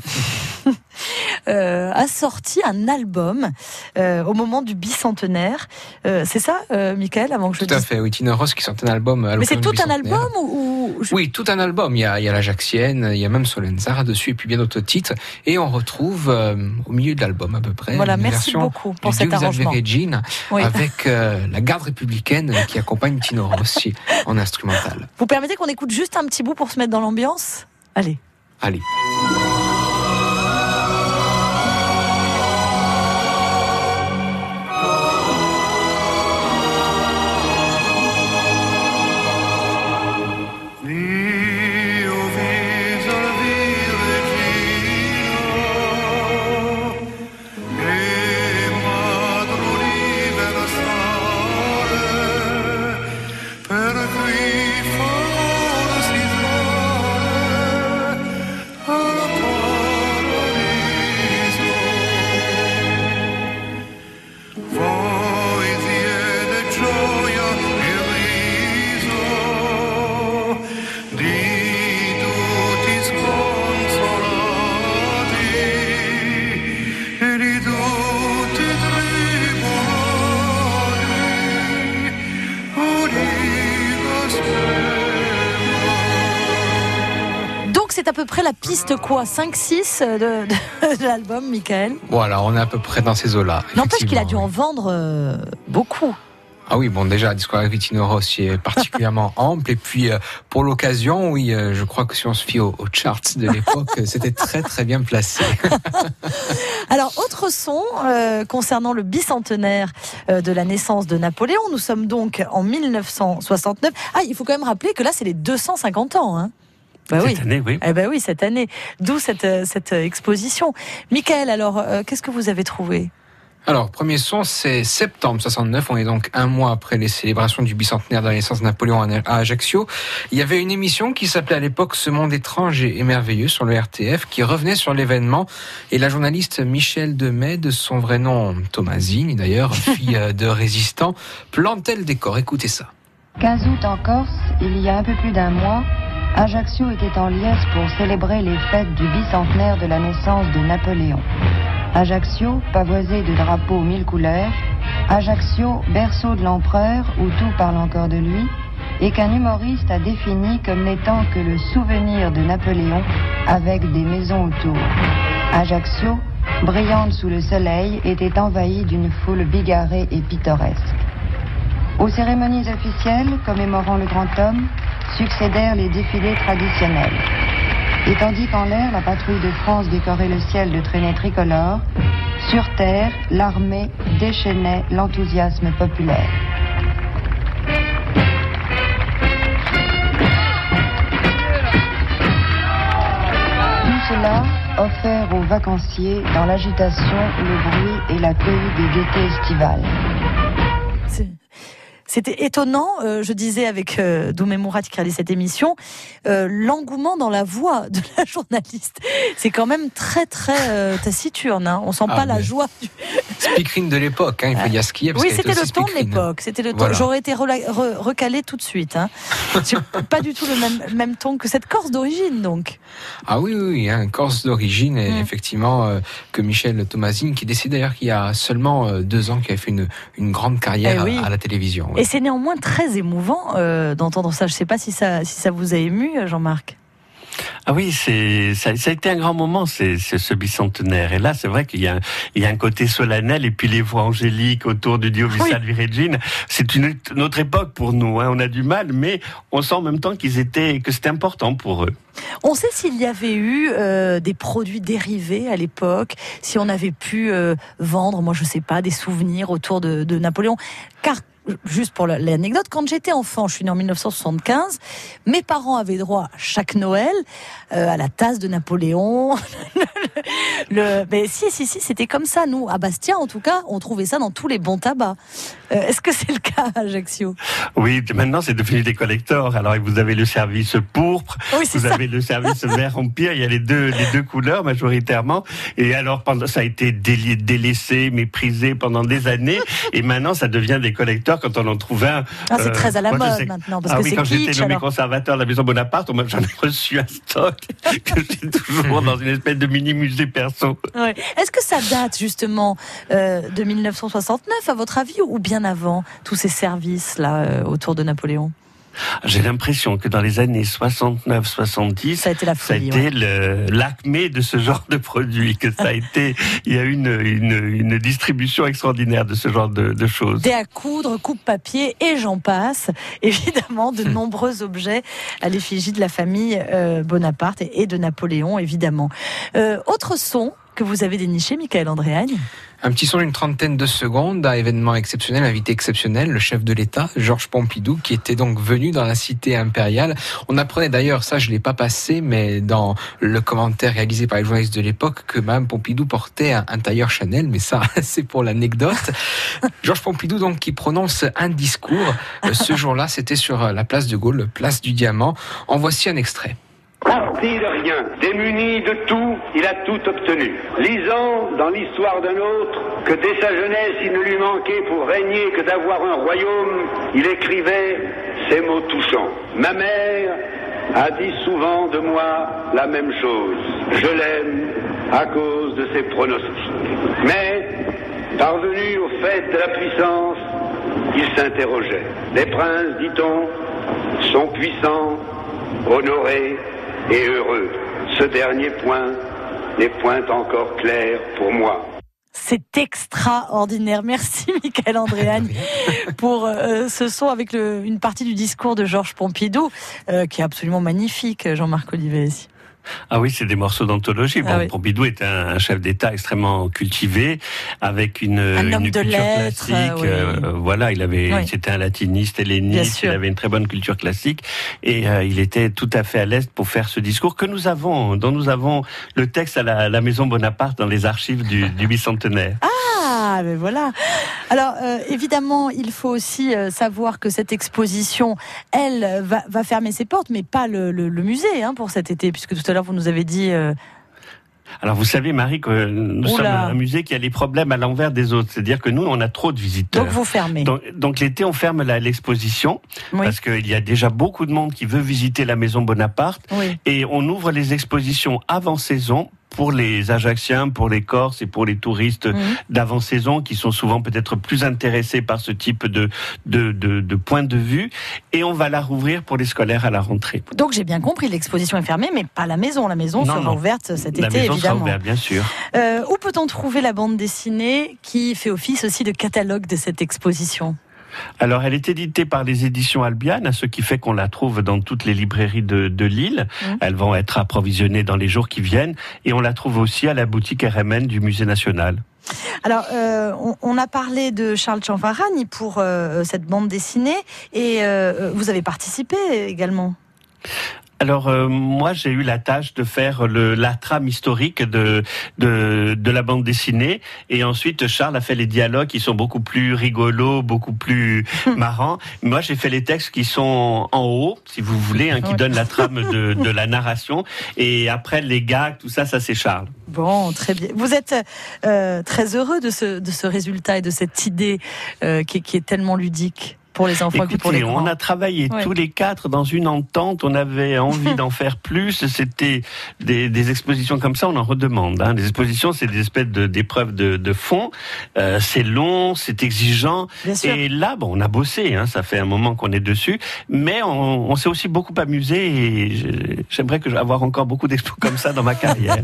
a sorti un album au moment du bicentenaire. C'est ça, Michael, avant que je dise... Tout à fait, oui, Tino Rossi qui sort un album. Mais c'est tout un album Oui, tout un album. Il y a l'Ajaxienne, il y a même Solenzara dessus, et puis bien d'autres titres. Et on retrouve au milieu de l'album à peu près. Voilà, merci beaucoup pour cet arrangement. Regina, oui. Avec la garde républicaine qui accompagne Tino Rossi en instrumental. Vous permettez qu'on écoute juste un petit bout pour se mettre dans l'ambiance ? Allez. C'est à peu près la piste 5-6 de l'album, Michael. Voilà, on est à peu près dans ces eaux-là. N'empêche qu'il a dû en vendre beaucoup. Ah oui, bon, déjà, la discographie Tino Rossi est particulièrement ample. Et puis, pour l'occasion, oui, je crois que si on se fie aux charts de l'époque, c'était très, très bien placé. Alors, autre son concernant le bicentenaire de la naissance de Napoléon. Nous sommes donc en 1969. Ah, il faut quand même rappeler que là, c'est les 250 ans, hein. Cette année, oui. Eh ben oui, cette année. D'où cette exposition. Michael, alors, qu'est-ce que vous avez trouvé ? Alors, premier son, c'est septembre 69. On est donc un mois après les célébrations du bicentenaire de la naissance de Napoléon à Ajaccio. Il y avait une émission qui s'appelait à l'époque Ce monde étrange et merveilleux sur le RTF qui revenait sur l'événement. Et la journaliste Michel Demey, de son vrai nom Thomasine, d'ailleurs, fille de résistant, plantait le décor. Écoutez ça. 15 août en Corse, il y a un peu plus d'un mois, Ajaccio était en liesse pour célébrer les fêtes du bicentenaire de la naissance de Napoléon. Ajaccio, pavoisé de drapeaux 1000 couleurs, Ajaccio, berceau de l'empereur où tout parle encore de lui, et qu'un humoriste a défini comme n'étant que le souvenir de Napoléon avec des maisons autour. Ajaccio, brillante sous le soleil, était envahie d'une foule bigarrée et pittoresque. Aux cérémonies officielles commémorant le grand homme, succédèrent les défilés traditionnels. Et tandis qu'en l'air, la patrouille de France décorait le ciel de traînées tricolores, sur terre, l'armée déchaînait l'enthousiasme populaire. Tout cela offert aux vacanciers dans l'agitation, le bruit et l'accueil des gaietés estivales. C'était étonnant, je disais avec Doumé Mourad qui réalise cette émission, l'engouement dans la voix de la journaliste. C'est quand même très très taciturne, hein. On sent pas la joie du... Speakerine de l'époque, hein, il faut dire ce qu'il y a. Oui, c'était le ton de l'époque. C'était le ton. Voilà. J'aurais été recalée tout de suite. Hein. C'est pas du tout le même ton que cette Corse d'origine, donc. Ah oui, hein, Corse d'origine, et effectivement, que Michel Thomasine, qui décide d'ailleurs qu'il y a seulement 2 ans, qui a fait une grande carrière à la télévision. Et c'est néanmoins très émouvant d'entendre ça. Je ne sais pas si ça vous a ému, Jean-Marc. Ah oui, ça a été un grand moment, ce bicentenaire. Et là, c'est vrai qu'il y a un côté solennel, et puis les voix angéliques autour du Dio Salvi Regina. C'est une autre époque pour nous, hein. On a du mal, mais on sent en même temps que c'était important pour eux. On sait s'il y avait eu des produits dérivés à l'époque, si on avait pu vendre, moi je sais pas, des souvenirs autour de Napoléon. Car juste pour l'anecdote, quand j'étais enfant, je suis née en 1975, mes parents avaient droit à chaque Noël à la tasse de Napoléon. Mais si, c'était comme ça. Nous, à Bastia, en tout cas, on trouvait ça dans tous les bons tabacs. Est-ce que c'est le cas à Ajaccio? Oui, maintenant c'est devenu des collectors. Alors vous avez le service pourpre, vous avez le service vert empire. Il y a les deux couleurs majoritairement. Et alors ça a été délaissé, méprisé pendant des années. Et maintenant ça devient des collecteurs quand on en trouve un. C'est très à la mode maintenant. Parce que quand c'est j'étais nommé conservateur de la Maison Bonaparte, j'en ai reçu un stock que j'ai toujours dans une espèce de mini musée perso. Ouais. Est-ce que ça date justement de 1969 à votre avis, ou bien avant tous ces services là autour de Napoléon? J'ai l'impression que dans les années 69-70, ça a été la folie, l'acmé de ce genre de produit, que ça a été, il y a une distribution extraordinaire de ce genre de choses. Dés à coudre, coupe-papier et j'en passe. Évidemment, de nombreux objets à l'effigie de la famille Bonaparte et de Napoléon, évidemment. Autre son que vous avez déniché, Michael Andréagne? Un petit son d'une 30aine de secondes, un événement exceptionnel, invité exceptionnel, le chef de l'État, Georges Pompidou, qui était donc venu dans la cité impériale. On apprenait d'ailleurs, ça je l'ai pas passé, mais dans le commentaire réalisé par les journalistes de l'époque, que Mme Pompidou portait un tailleur Chanel, mais ça c'est pour l'anecdote. Georges Pompidou donc qui prononce un discours. Ce jour-là, c'était sur la place de Gaulle, place du Diamant. En voici un extrait. Parti de rien, démuni de tout, il a tout obtenu. Lisant dans l'histoire d'un autre que dès sa jeunesse il ne lui manquait pour régner que d'avoir un royaume, il écrivait ces mots touchants. Ma mère a dit souvent de moi la même chose. Je l'aime à cause de ses pronostics. Mais, parvenu au fait de la puissance, il s'interrogeait. Les princes, dit-on, sont puissants, honorés et heureux. Ce dernier point n'est point encore clair pour moi. C'est extraordinaire. Merci Michael Andréagne pour ce son avec une partie du discours de Georges Pompidou qui est absolument magnifique, Jean-Marc Olivet. Ah oui, c'est des morceaux d'anthologie. Pompidou est un chef d'État extrêmement cultivé, avec une culture classique. Voilà, c'était un latiniste, helléniste, il avait une très bonne culture classique, et il était tout à fait à l'aise pour faire ce discours dont nous avons le texte à la Maison Bonaparte dans les archives du bicentenaire. Ah, mais voilà. Alors, évidemment, il faut aussi savoir que cette exposition, elle, va fermer ses portes, mais pas le musée pour cet été, puisque tout à l'heure, vous nous avez dit... Alors, vous savez, Marie, que nous sommes un musée qui a les problèmes à l'envers des autres. C'est-à-dire que nous, on a trop de visiteurs. Donc, vous fermez. Donc l'été, on ferme l'exposition, parce qu'il y a déjà beaucoup de monde qui veut visiter la Maison Bonaparte. Oui. Et on ouvre les expositions avant saison, pour les Ajacciens, pour les Corses et pour les touristes d'avant-saison qui sont souvent peut-être plus intéressés par ce type de point de vue, et on va la rouvrir pour les scolaires à la rentrée. Donc j'ai bien compris, l'exposition est fermée, mais pas la maison. La maison sera ouverte cet été, évidemment. La maison sera ouverte, bien sûr. Où peut-on trouver la bande dessinée qui fait office aussi de catalogue de cette exposition ? Alors, elle est éditée par les éditions Albiane, ce qui fait qu'on la trouve dans toutes les librairies de Lille. Elles vont être approvisionnées dans les jours qui viennent, et on la trouve aussi à la boutique RMN du Musée National. Alors, on a parlé de Charles Cianfrani pour cette bande dessinée, et vous avez participé également. Alors moi j'ai eu la tâche de faire la trame historique de la bande dessinée, et ensuite Charles a fait les dialogues qui sont beaucoup plus rigolos, beaucoup plus marrants. Moi j'ai fait les textes qui sont en haut, si vous voulez, qui donnent la trame de la narration, et après les gags, tout ça c'est Charles. Bon, très bien. Vous êtes très heureux de ce résultat et de cette idée qui est tellement ludique pour les enfants. Écoutez, et pour les grands. On a travaillé tous les quatre dans une entente, on avait envie d'en faire plus, c'était des expositions comme ça, on en redemande. Les expositions, c'est des espèces d'épreuves de fond, c'est long, c'est exigeant, et là, on a bossé, ça fait un moment qu'on est dessus, mais on s'est aussi beaucoup amusé, et j'aimerais avoir encore beaucoup d'expos comme ça dans ma carrière.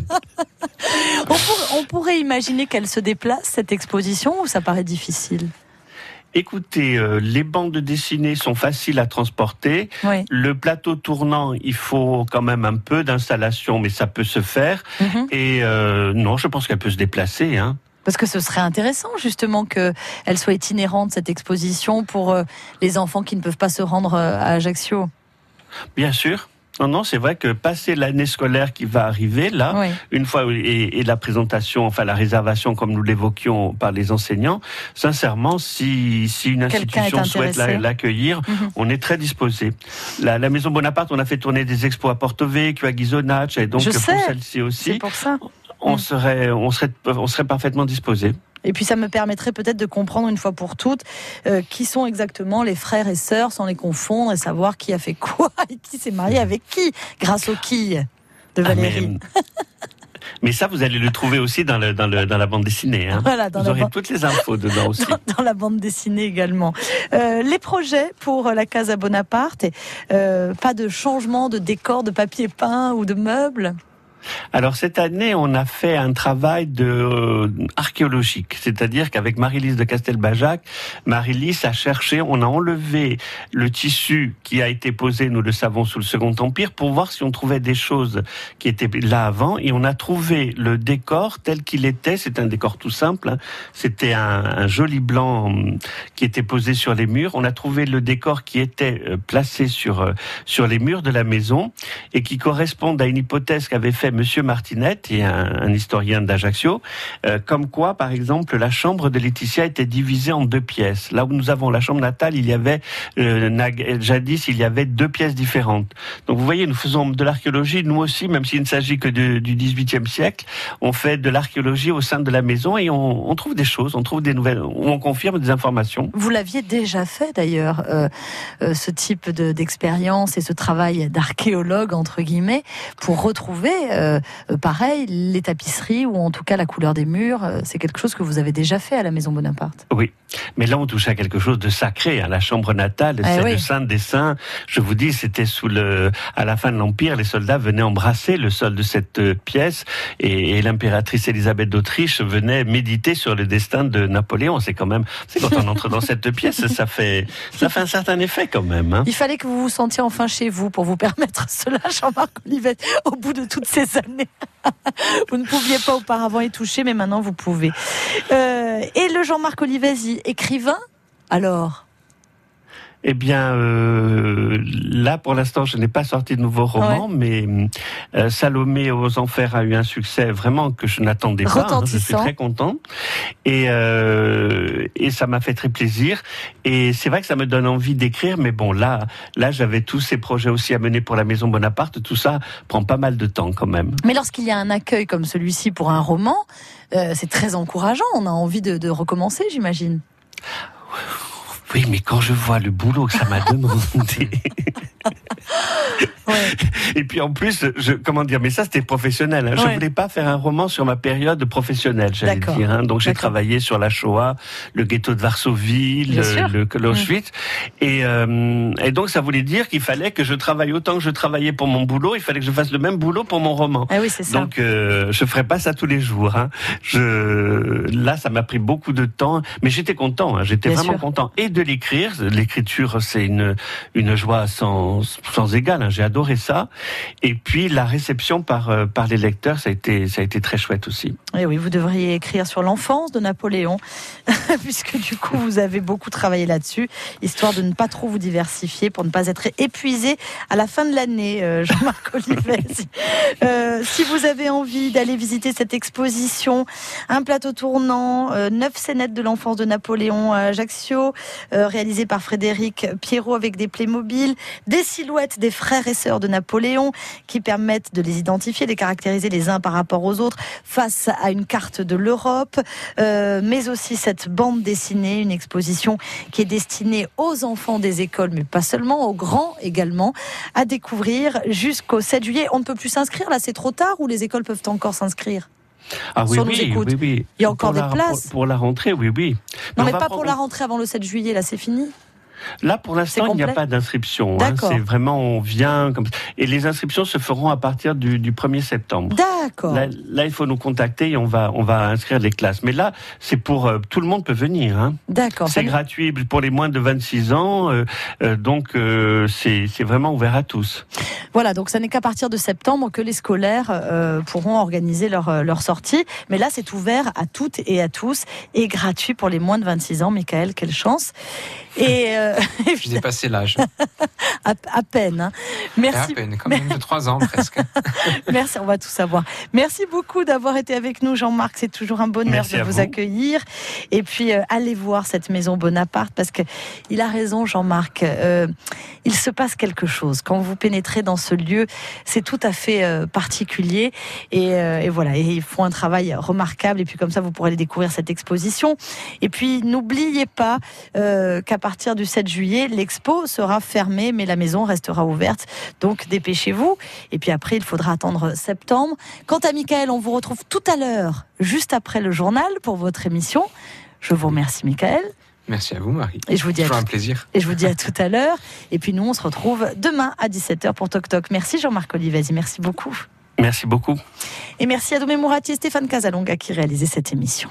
On pourrait imaginer qu'elle se déplace, cette exposition, ou ça paraît difficile ? Écoutez, les bandes dessinées sont faciles à transporter. Oui. Le plateau tournant, il faut quand même un peu d'installation, mais ça peut se faire. Et non, je pense qu'elle peut se déplacer. Parce que ce serait intéressant justement qu'elle soit itinérante, cette exposition, pour les enfants qui ne peuvent pas se rendre à Ajaccio. Bien sûr. Non, c'est vrai que passer l'année scolaire qui va arriver, là, Oui. une fois, et la présentation, enfin la réservation, comme nous l'évoquions par les enseignants, sincèrement, si une institution souhaite l'accueillir, on est très disposé. La Maison Bonaparte, on a fait tourner des expos à Porto Vecchio, à Ghisonaccia, et donc pour celle-ci aussi, c'est pour ça. on serait parfaitement disposé. Et puis ça me permettrait peut-être de comprendre une fois pour toutes qui sont exactement les frères et sœurs, sans les confondre, et savoir qui a fait quoi et qui s'est marié avec qui, grâce aux quilles de Valérie. Mais ça, vous allez le trouver aussi dans la bande dessinée. Hein. Voilà, vous aurez toutes les infos dedans aussi. Dans la bande dessinée également. Les projets pour la Casa Bonaparte, pas de changement de décor, de papier peint ou de meubles? Alors cette année, on a fait un travail archéologique, c'est-à-dire qu'avec Marie-Lise de Castelbajac, Marie-Lise a cherché, on a enlevé le tissu qui a été posé, nous le savons, sous le Second Empire, pour voir si on trouvait des choses qui étaient là avant, et on a trouvé le décor tel qu'il était. C'est un décor tout simple, hein. C'était un joli blanc qui était posé sur les murs. On a trouvé le décor qui était placé sur les murs de la maison et qui correspond à une hypothèse qu'avait fait Monsieur Martinet, et un historien d'Ajaccio, comme quoi, par exemple, la chambre de Laetitia était divisée en 2 pièces. Là où nous avons la chambre natale, il y avait jadis, il y avait 2 pièces différentes. Donc vous voyez, nous faisons de l'archéologie, nous aussi, même s'il ne s'agit que du XVIIIe siècle, on fait de l'archéologie au sein de la maison et on trouve des choses, on trouve des nouvelles, on confirme des informations. Vous l'aviez déjà fait d'ailleurs, ce type d'expérience et ce travail d'archéologue, entre guillemets, pour retrouver pareil, les tapisseries ou en tout cas la couleur des murs, c'est quelque chose que vous avez déjà fait à la Maison Bonaparte. Oui, mais là on touche à quelque chose de sacré, à la chambre natale, c'est le Saint des Saints. Je vous dis, c'était à la fin de l'Empire, les soldats venaient embrasser le sol de cette pièce et l'impératrice Élisabeth d'Autriche venait méditer sur le destin de Napoléon. C'est quand on entre dans cette pièce, ça fait un certain effet quand même. Hein. Il fallait que vous vous sentiez enfin chez vous pour vous permettre cela, Jean-Marc Olivet, au bout de toutes ces années. Vous ne pouviez pas auparavant y toucher, mais maintenant vous pouvez. Et le Jean-Marc Olivesi, écrivain, alors? Eh bien, là, pour l'instant, je n'ai pas sorti de nouveau roman, mais Salomé aux Enfers a eu un succès vraiment que je n'attendais pas. Hein, je suis très content. Et ça m'a fait très plaisir. Et c'est vrai que ça me donne envie d'écrire, mais bon, là, j'avais tous ces projets aussi à mener pour la Maison Bonaparte. Tout ça prend pas mal de temps quand même. Mais lorsqu'il y a un accueil comme celui-ci pour un roman, c'est très encourageant. On a envie de recommencer, j'imagine. Oui, mais quand je vois le boulot que ça m'a demandé... Et puis en plus, mais ça c'était professionnel. Hein. Je voulais pas faire un roman sur ma période professionnelle, j'allais dire. Hein. Donc j'ai travaillé sur la Shoah, le ghetto de Varsovie, l'Auschwitz. Et donc ça voulait dire qu'il fallait que je travaille autant que je travaillais pour mon boulot, il fallait que je fasse le même boulot pour mon roman. Ah oui, c'est ça. Donc je ferais pas ça tous les jours. Hein. Là, ça m'a pris beaucoup de temps, mais j'étais content. Hein. J'étais vraiment content et de l'écrire. L'écriture, c'est une joie sans égale. Hein. J'ai adoré ça. Et puis la réception par les lecteurs, ça a été très chouette aussi. Et oui, vous devriez écrire sur l'enfance de Napoléon, puisque du coup vous avez beaucoup travaillé là-dessus, histoire de ne pas trop vous diversifier, pour ne pas être épuisé à la fin de l'année, Jean-Marc Olivet. Si vous avez envie d'aller visiter cette exposition, un plateau tournant, 9 scénettes de l'enfance de Napoléon à Ajaccio, réalisé par Frédéric Pierrot avec des Playmobil, des silhouettes des frères et sœurs de Napoléon qui permettent de les identifier, de les caractériser les uns par rapport aux autres face à une carte de l'Europe, mais aussi cette bande dessinée, une exposition qui est destinée aux enfants des écoles, mais pas seulement, aux grands également, à découvrir jusqu'au 7 juillet. On ne peut plus s'inscrire, là c'est trop tard, ou les écoles peuvent encore s'inscrire? Ah oui. Il y a encore des places. Pour la rentrée, oui. Non, mais pas pour la rentrée avant le 7 juillet, là c'est fini. Là, pour l'instant, il n'y a pas d'inscription. C'est vraiment, on vient comme ça. Et les inscriptions se feront à partir du 1er septembre. D'accord. Là, il faut nous contacter et on va inscrire les classes. Mais là, c'est pour tout le monde peut venir. D'accord. C'est gratuit pour les moins de 26 ans. Donc, c'est vraiment ouvert à tous. Voilà, donc ça n'est qu'à partir de septembre que les scolaires pourront organiser leur sortie. Mais là, c'est ouvert à toutes et à tous et gratuit pour les moins de 26 ans. Michael, quelle chance. Et j'ai dépassé l'âge. à peine. Merci. À peine, quand même de 3 ans presque. Merci, on va tout savoir. Merci beaucoup d'avoir été avec nous, Jean-Marc. C'est toujours un bonheur de vous accueillir. Et puis, allez voir cette maison Bonaparte parce qu'il a raison, Jean-Marc. Il se passe quelque chose. Quand vous pénétrez dans ce lieu, c'est tout à fait particulier. Et voilà, et ils font un travail remarquable. Et puis, comme ça, vous pourrez aller découvrir cette exposition. Et puis, n'oubliez pas qu'à partir du 7 juillet, l'expo sera fermée, mais la maison restera ouverte. Donc, dépêchez-vous. Et puis après, il faudra attendre septembre. Quant à Michael, on vous retrouve tout à l'heure, juste après le journal, pour votre émission. Je vous remercie, Michael. Merci à vous, Marie. Et je vous dis un plaisir. Et je vous dis à tout à l'heure. Et puis nous, on se retrouve demain à 17h pour Toc Toc. Merci Jean-Marc Olivesi, merci beaucoup. Merci beaucoup. Et merci à Domé Mourati et Stéphane Casalonga qui réalisaient cette émission.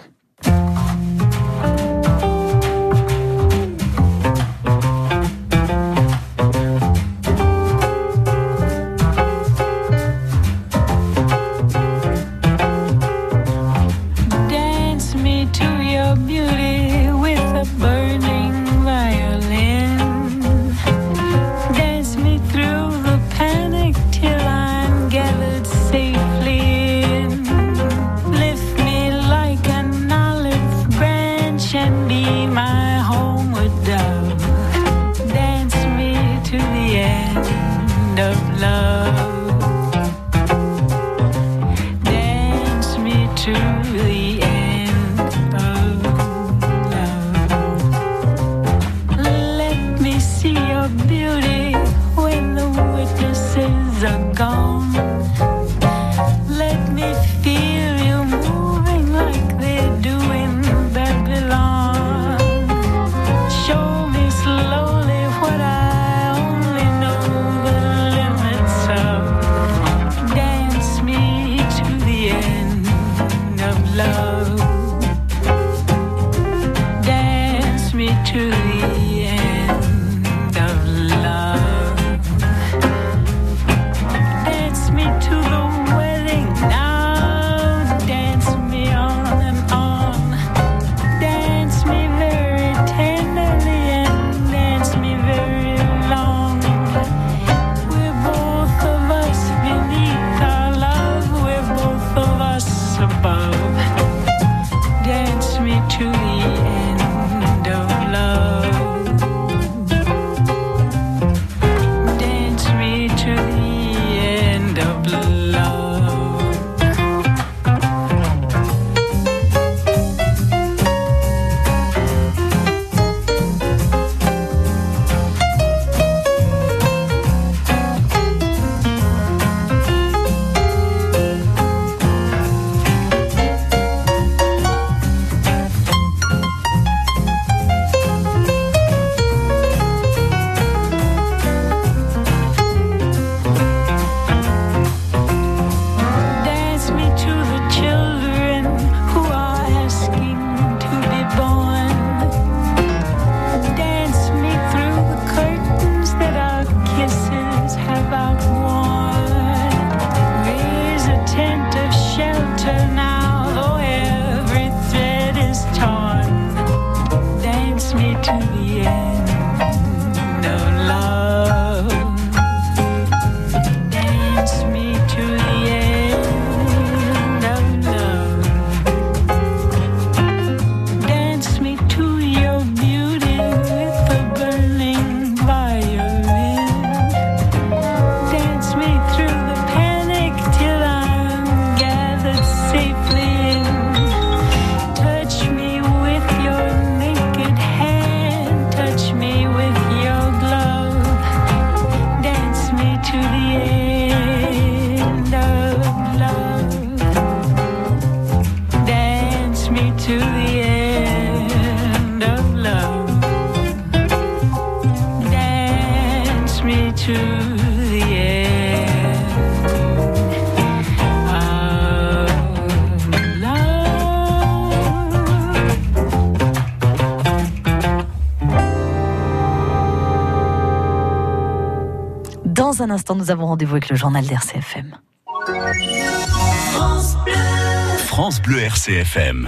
Love. to the end of love. Dans un instant, nous avons rendez-vous avec le journal d'RCFM. France Bleu RCFM.